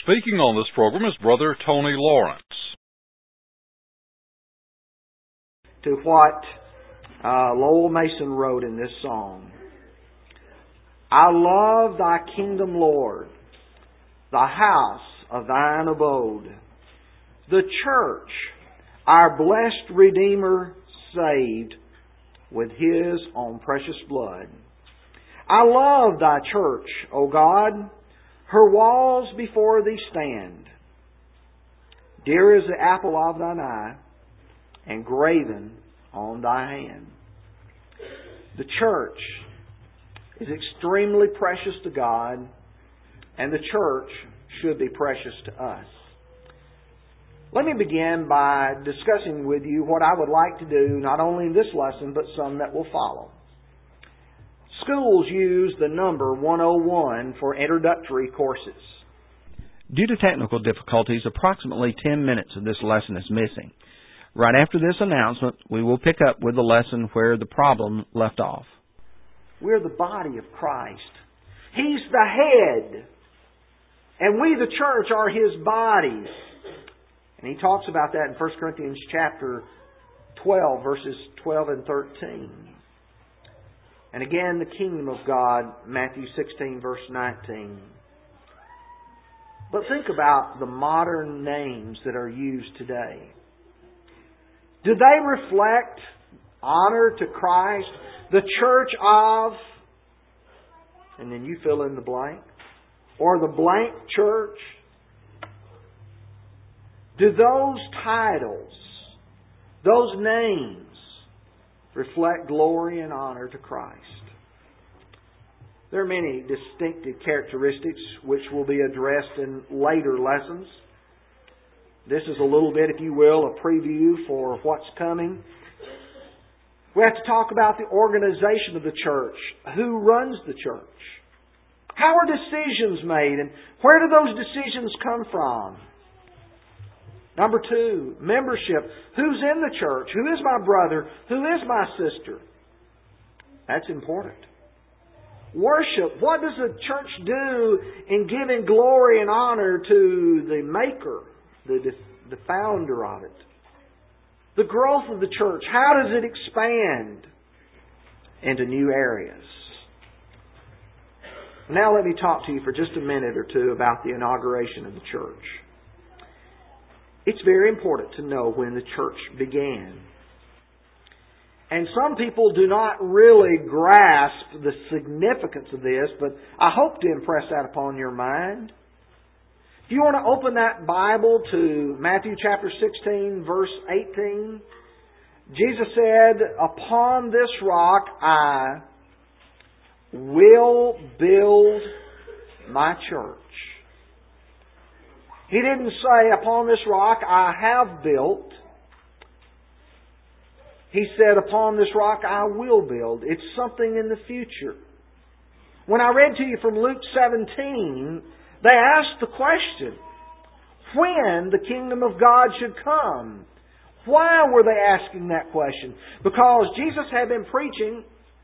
Speaking on this program is Brother Tony Lawrence. To what Lowell Mason wrote in this song. I love Thy kingdom, Lord, the house of Thine abode, the church, our blessed Redeemer saved with His own precious blood. I love Thy church, O God, her walls before Thee stand. Dear is the apple of Thine eye, and graven on Thy hand. The church is extremely precious to God, and the church should be precious to us. Let me begin by discussing with you what I would like to do, not only in this lesson, but some that will follow. Schools use the number 101 for introductory courses. Due to technical difficulties, approximately 10 minutes of this lesson is missing. Right after this announcement, we will pick up with the lesson where the problem left off. We're the body of Christ. He's the head. And we, the church, are His body. And he talks about that in 1 Corinthians chapter 12, verses 12 and 13. And again, the kingdom of God, Matthew 16, verse 19. But think about the modern names that are used today. Do they reflect honor to Christ? The church of, and then you fill in the blank, or the blank church? Do those titles, those names, reflect glory and honor to Christ? There are many distinctive characteristics which will be addressed in later lessons. This is a little bit, if you will, a preview for what's coming. We have to talk about the organization of the church. Who runs the church? How are decisions made, and where do those decisions come from? Number 2, membership. Who's in the church? Who is my brother? Who is my sister? That's important. Worship. What does the church do in giving glory and honor to the maker, the founder of it? The growth of the church. How does it expand into new areas? Now let me talk to you for just a minute or two about the inauguration of the church. It's very important to know when the church began. And some people do not really grasp the significance of this, but I hope to impress that upon your mind. If you want to open that Bible to Matthew chapter 16, verse 18, Jesus said, "Upon this rock I will build my church." He didn't say, "Upon this rock I have built." He said, "Upon this rock I will build." It's something in the future. When I read to you from Luke 17, they asked the question, when the kingdom of God should come. Why were they asking that question? Because Jesus had been preaching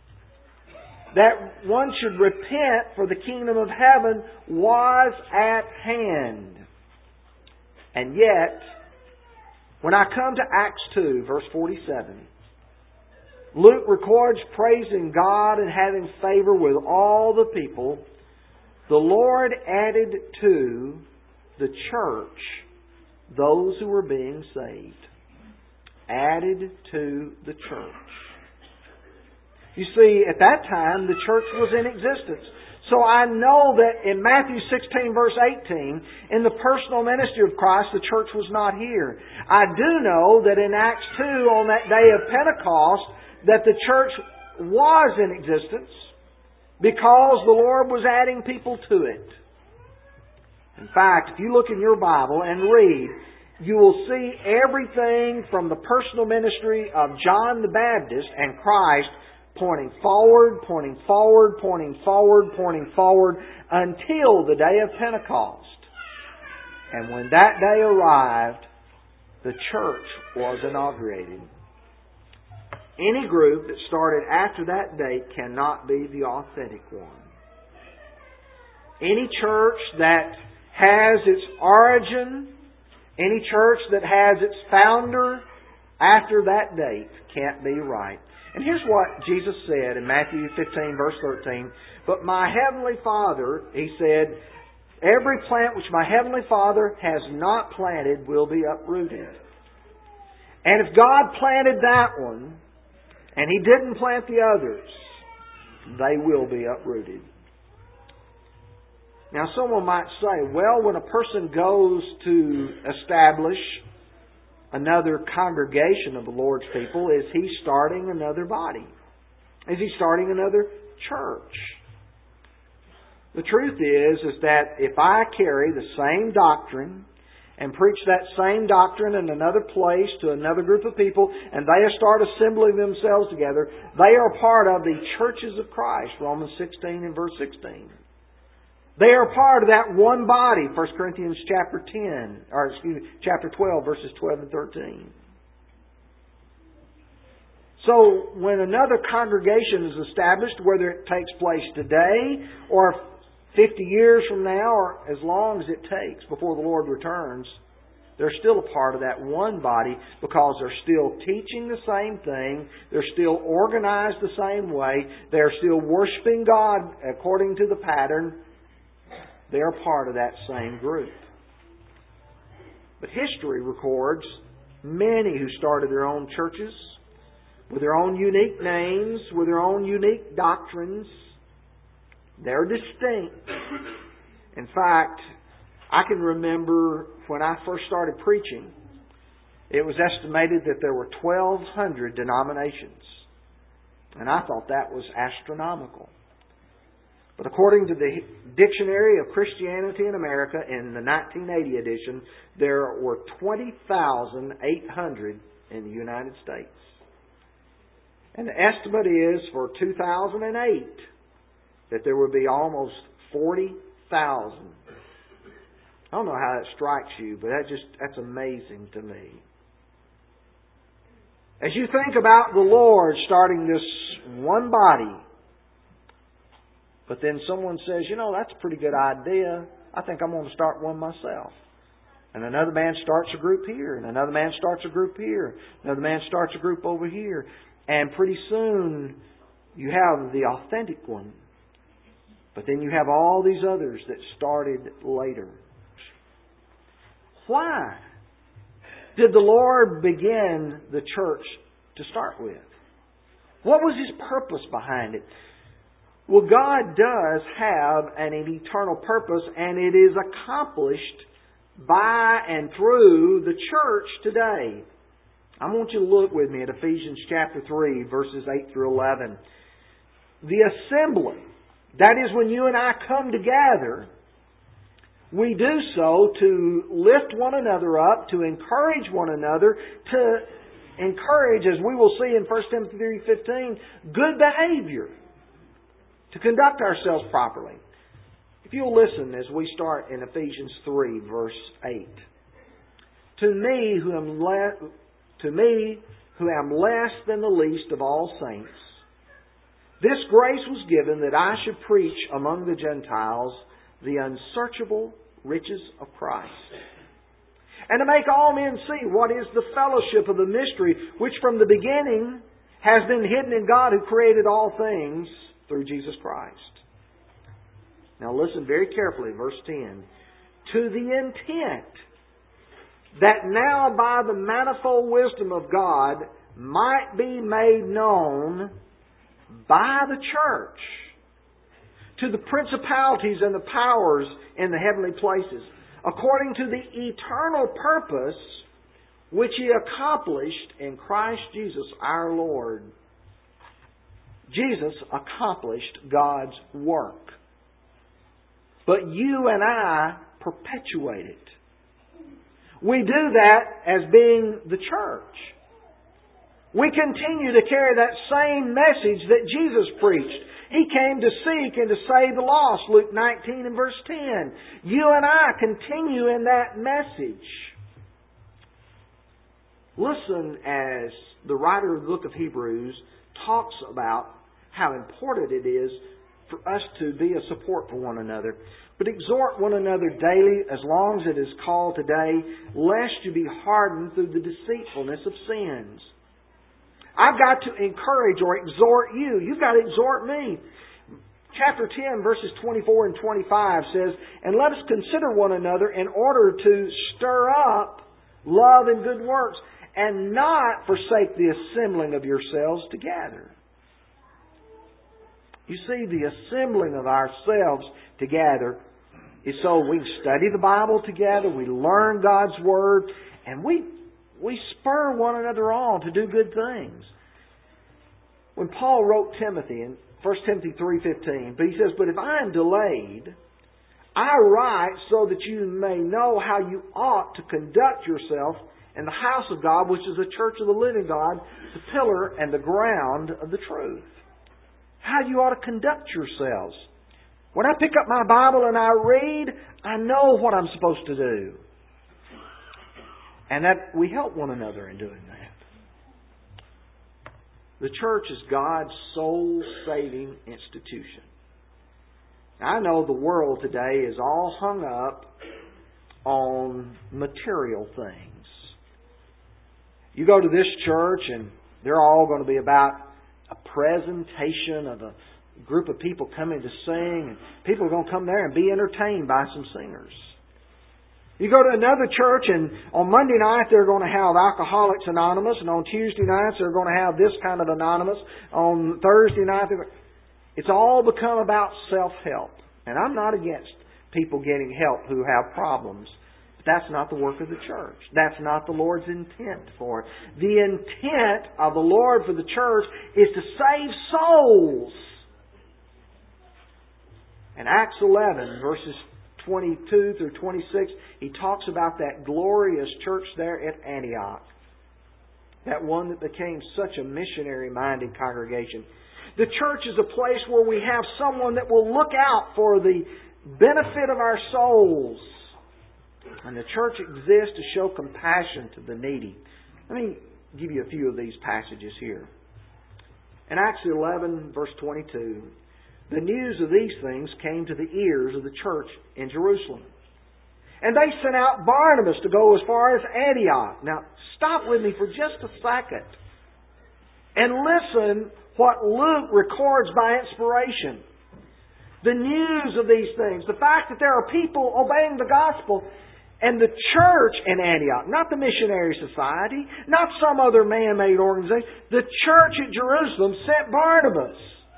that one should repent, for the kingdom of heaven was at hand. And yet, when I come to Acts 2, verse 47, Luke records praising God and having favor with all the people. The Lord added to the church those who were being saved. Added to the church. You see, at that time, the church was in existence. So I know that in Matthew 16, verse 18, in the personal ministry of Christ, the church was not here. I do know that in Acts 2, on that day of Pentecost, that the church was in existence because the Lord was adding people to it. In fact, if you look in your Bible and read, you will see everything from the personal ministry of John the Baptist and Christ pointing forward, pointing forward, pointing forward, pointing forward until the day of Pentecost. And when that day arrived, the church was inaugurated. Any group that started after that date cannot be the authentic one. Any church that has its origin, any church that has its founder after that date can't be right. And here's what Jesus said in Matthew 15, verse 13. But my heavenly Father, He said, every plant which my heavenly Father has not planted will be uprooted. And if God planted that one, and He didn't plant the others, they will be uprooted. Now someone might say, well, when a person goes to establish another congregation of the Lord's people, is he starting another body? Is he starting another church? The truth is that if I carry the same doctrine and preach that same doctrine in another place to another group of people, and they start assembling themselves together, they are part of the churches of Christ, Romans 16 and verse 16. They are part of that one body, 1 Corinthians chapter 12, verses 12 and 13. So, when another congregation is established, whether it takes place today or 50 years from now, or as long as it takes before the Lord returns, they're still a part of that one body because they're still teaching the same thing, they're still organized the same way, they're still worshiping God according to the pattern. They're part of that same group. But history records many who started their own churches with their own unique names, with their own unique doctrines. They're distinct. In fact, I can remember when I first started preaching, it was estimated that there were 1,200 denominations. And I thought that was astronomical. But according to the Dictionary of Christianity in America in the 1980 edition, there were 20,800 in the United States. And the estimate is for 2008 that there would be almost 40,000. I don't know how that strikes you, but that's amazing to me. As you think about the Lord starting this one body, but then someone says, that's a pretty good idea. I think I'm going to start one myself. And another man starts a group here. And another man starts a group here. Another man starts a group over here. And pretty soon you have the authentic one. But then you have all these others that started later. Why did the Lord begin the church to start with? What was His purpose behind it? Well, God does have an eternal purpose, and it is accomplished by and through the church today. I want you to look with me at Ephesians chapter 3, verses 8 through 11. The assembly, that is when you and I come together, we do so to lift one another up, to encourage one another, to encourage, as we will see in 1 Timothy 3:15, good behavior, to conduct ourselves properly. If you'll listen as we start in Ephesians 3, verse 8. To me, who am less than the least of all saints, this grace was given that I should preach among the Gentiles the unsearchable riches of Christ, and to make all men see what is the fellowship of the mystery which from the beginning has been hidden in God who created all things through Jesus Christ. Now listen very carefully, verse 10. To the intent that now by the manifold wisdom of God might be made known by the church to the principalities and the powers in the heavenly places, according to the eternal purpose which He accomplished in Christ Jesus our Lord. Jesus accomplished God's work. But you and I perpetuate it. We do that as being the church. We continue to carry that same message that Jesus preached. He came to seek and to save the lost, Luke 19 and verse 10. You and I continue in that message. Listen as the writer of the book of Hebrews talks about how important it is for us to be a support for one another. But exhort one another daily, as long as it is called today, lest you be hardened through the deceitfulness of sins. I've got to encourage or exhort you. You've got to exhort me. Chapter 10, verses 24 and 25 says, "And let us consider one another in order to stir up love and good works, and not forsake the assembling of yourselves together." You see, the assembling of ourselves together is so we study the Bible together, we learn God's Word, and we spur one another on to do good things. When Paul wrote Timothy in 1 Timothy 3:15, but he says, "But if I am delayed, I write so that you may know how you ought to conduct yourself in the house of God, which is the church of the living God, the pillar and the ground of the truth." How you ought to conduct yourselves. When I pick up my Bible and I read, I know what I'm supposed to do. And that we help one another in doing that. The church is God's soul-saving institution. I know the world today is all hung up on material things. You go to this church and they're all going to be about a presentation of a group of people coming to sing, and people are going to come there and be entertained by some singers. You go to another church and on Monday night they're going to have Alcoholics Anonymous, and on Tuesday nights they're going to have this kind of Anonymous. On Thursday night, it's all become about self-help. And I'm not against people getting help who have problems. But that's not the work of the church. That's not the Lord's intent for it. The intent of the Lord for the church is to save souls. In Acts 11, verses 22 through 26, he talks about that glorious church there at Antioch. That one that became such a missionary-minded congregation. The church is a place where we have someone that will look out for the benefit of our souls. And the church exists to show compassion to the needy. Let me give you a few of these passages here. In Acts 11, verse 22, the news of these things came to the ears of the church in Jerusalem. And they sent out Barnabas to go as far as Antioch. Now, stop with me for just a second and listen what Luke records by inspiration. The news of these things, the fact that there are people obeying the gospel, and the church in Antioch, not the missionary society, not some other man-made organization, the church at Jerusalem sent Barnabas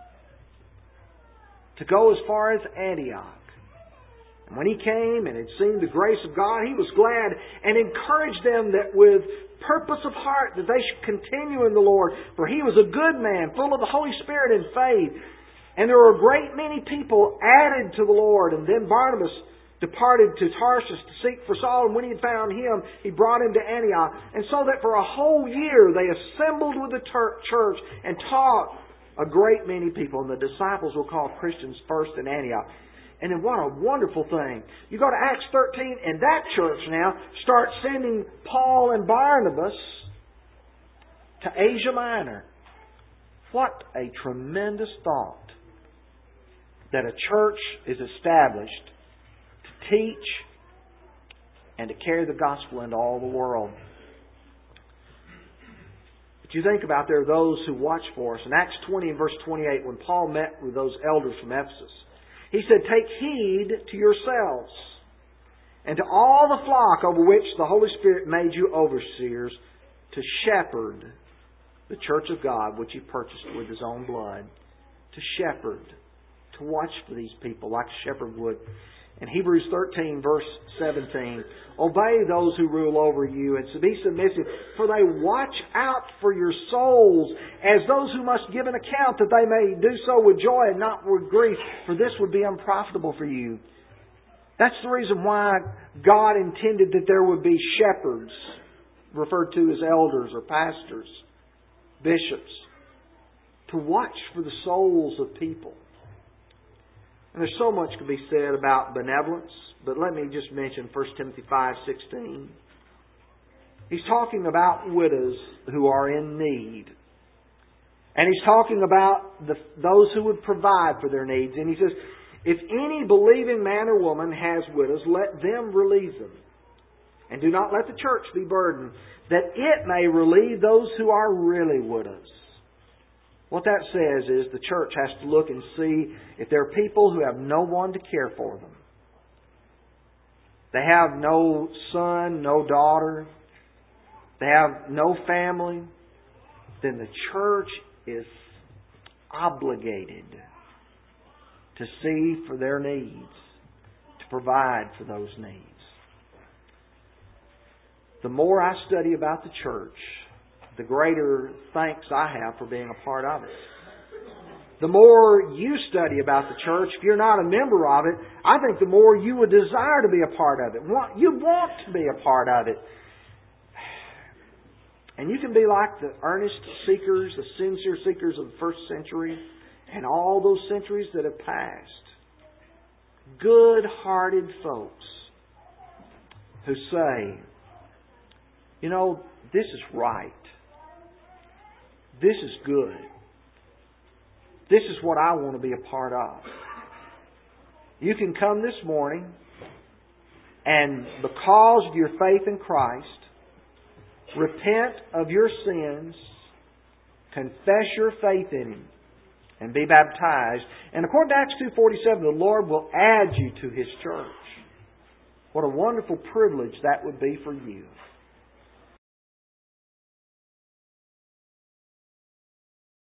to go as far as Antioch. And when he came and had seen the grace of God, he was glad and encouraged them that with purpose of heart that they should continue in the Lord. For he was a good man, full of the Holy Spirit and faith. And there were a great many people added to the Lord. And then Barnabas departed to Tarsus to seek for Saul, and when he had found him, he brought him to Antioch. And so that for a whole year they assembled with the church and taught a great many people. And the disciples were called Christians first in Antioch. And then what a wonderful thing. You go to Acts 13, and that church now starts sending Paul and Barnabas to Asia Minor. What a tremendous thought that a church is established to teach and to carry the gospel into all the world. But you think about there are those who watch for us. In Acts 20 and verse 28, when Paul met with those elders from Ephesus, he said, "Take heed to yourselves and to all the flock over which the Holy Spirit made you overseers to shepherd the church of God, which He purchased with His own blood." To shepherd, to watch for these people like a shepherd would. In Hebrews 13, verse 17, "Obey those who rule over you, and be submissive, for they watch out for your souls, as those who must give an account, that they may do so with joy and not with grief, for this would be unprofitable for you." That's the reason why God intended that there would be shepherds, referred to as elders or pastors, bishops, to watch for the souls of people. And there's so much to be said about benevolence, but let me just mention 1 Timothy 5:16. He's talking about widows who are in need. And he's talking about those who would provide for their needs. And he says, If any believing man or woman has widows, let them relieve them. And do not let the church be burdened, that it may relieve those who are really widows. What that says is the church has to look and see if there are people who have no one to care for them. They have no son, no daughter. They have no family. Then the church is obligated to see for their needs, to provide for those needs. The more I study about the church, the greater thanks I have for being a part of it. The more you study about the church, if you're not a member of it, I think the more you would desire to be a part of it. You want to be a part of it. And you can be like the earnest seekers, the sincere seekers of the first century and all those centuries that have passed. Good-hearted folks who say, you know, this is right. This is good. This is what I want to be a part of. You can come this morning and because of your faith in Christ, repent of your sins, confess your faith in Him, and be baptized. And according to Acts 2:47, the Lord will add you to His church. What a wonderful privilege that would be for you.